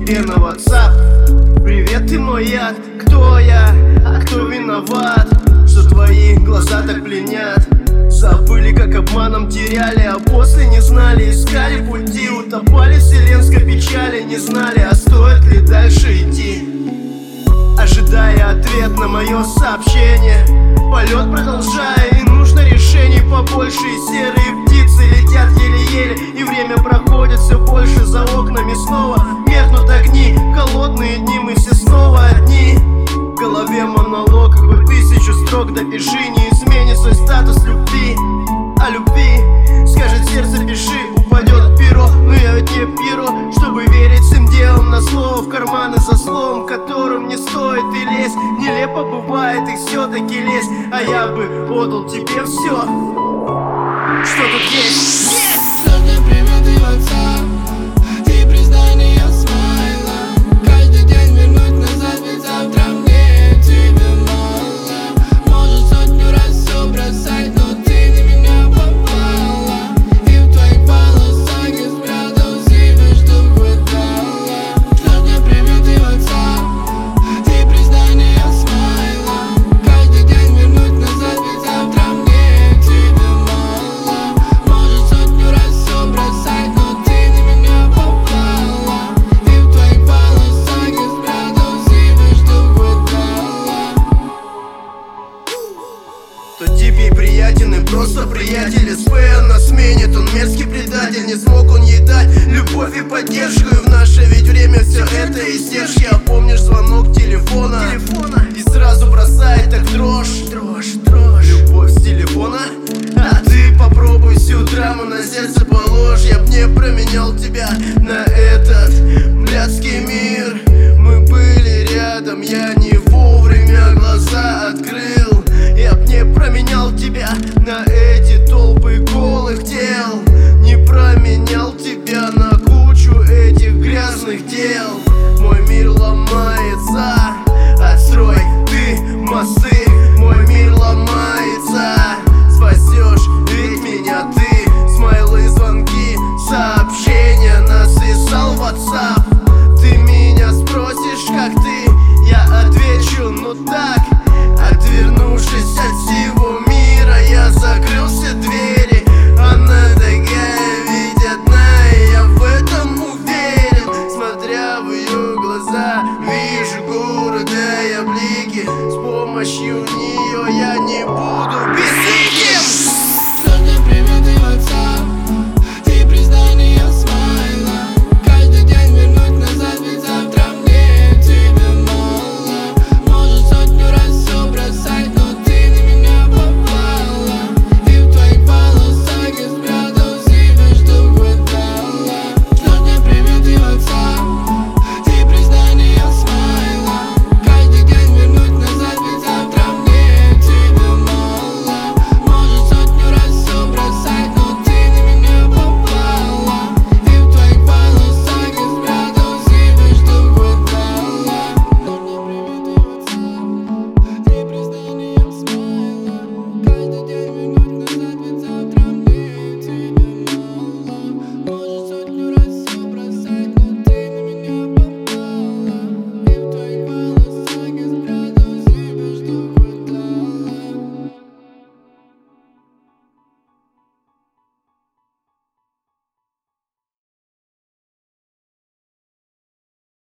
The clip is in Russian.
тебе на WhatsApp: привет, ты мой яд. Кто я, а кто виноват, что твои глаза так пленят? Забыли, как обманом теряли, а после не знали, искали пути, утопали в вселенской печали, не знали, а стоит ли дальше идти, ожидая ответ на мое сообщение. Полет продолжая, и нужно решений побольше, и серые птицы летят еле-еле, и время проходит все больше, за окнами снова меркнут огни, холодные дни, мы все снова одни. В голове монолог, какой 1000 строк, допиши, не измени свой статус любви. О любви скажет сердце, пиши, упадет перо, но я ведь не перо, чтобы верить всем делом на слово, в карманы за словом, которым не стоит и лезть. Нелепо бывает и все-таки лезть, а я бы отдал тебе все, что тут есть. Сложный привет и WhatsApp, ты признание смайла. Каждый день вернуть назад, ведь завтра мне тебя мало. Можешь сотню раз все бросать, но ты на меня попала. И в твоих волосах я спрятал себе, чтоб хватало. Сложный привет и WhatsApp, ты признание смайла. Каждый день вернуть назад, ведь завтра мне тебя мало. Можешь сотню раз все бросать, но ты на меня попала. И в твоих волосах я спрятал себе, чтоб хватало. Тот тип приятен и просто приятель, СП нас сменит, он мерзкий предатель. Не смог он ей дать любовь и поддержку, и в наше ведь время все это издержки. А помнишь звонок телефона, и сразу бросает так дрожь. Любовь с телефона, а ты попробуй всю драму на сердце положь. Я б не променял тебя на этот блядский мир. Мы были рядом, я не вовремя глаза открыл. Я б не променял тебя на эти толпы голых тел, не променял тебя на кучу этих грязных дел. Мой мир ломается, отстрой ты мосты. Мой мир ломается, спасешь ведь меня ты. Смайлы, звонки, сообщения написал в WhatsApp. Ты меня спросишь, как ты, я отвечу, ну так. Отвернувшись от всего мира, я закрыл все двери. Она такая ведь одна, и я в этом уверен. Смотря в ее глаза, вижу город, да я блики. С помощью нее